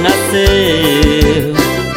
nasceu.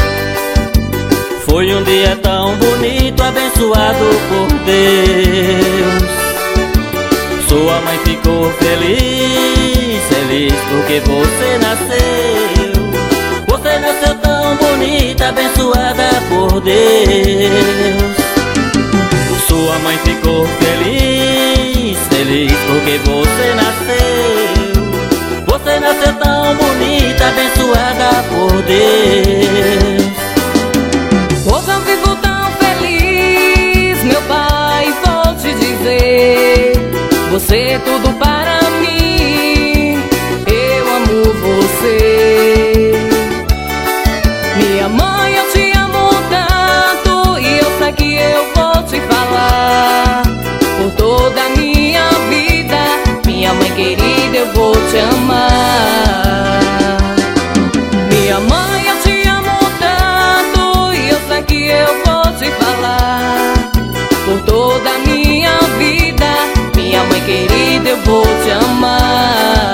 Foi um dia tão bonito, abençoado por Deus. Sua mãe ficou feliz, feliz porque você nasceu. Você nasceu tão bonita, abençoada por Deus. Sua mãe ficou feliz, feliz porque você nasceu. Você nasceu tão bonita, abençoada por Deus. Hoje eu vivo tão feliz, meu pai, vou te dizer. Você é tudo para mim, eu amo você. Minha mãe, eu te amo tanto, e eu sei que eu vou te falar por toda a minha vida. Minha mãe querida, eu vou te amar. Minha mãe, eu te amo tanto, e eu sei que eu vou te falar por toda a minha vida. Minha mãe querida, eu vou te amar.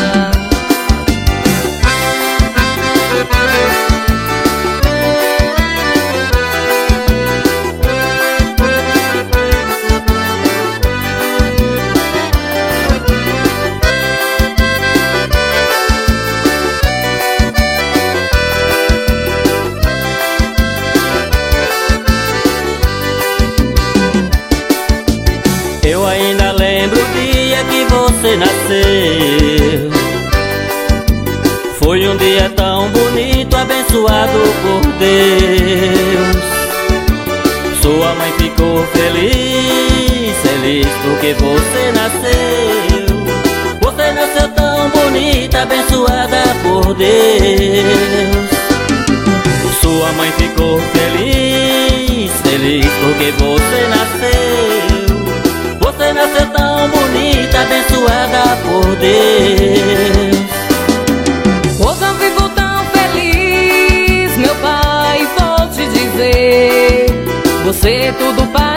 Eu ainda lembro o dia que você nasceu. Foi um dia tão bonito, abençoado por Deus. Sua mãe ficou feliz, feliz porque você nasceu. Você nasceu tão bonita, abençoada por Deus. Sua mãe ficou feliz, feliz porque você nasceu. Você nasceu tão bonita, abençoada por Deus. Hoje eu vivo tão feliz, meu pai, vou te dizer. Você é tudo para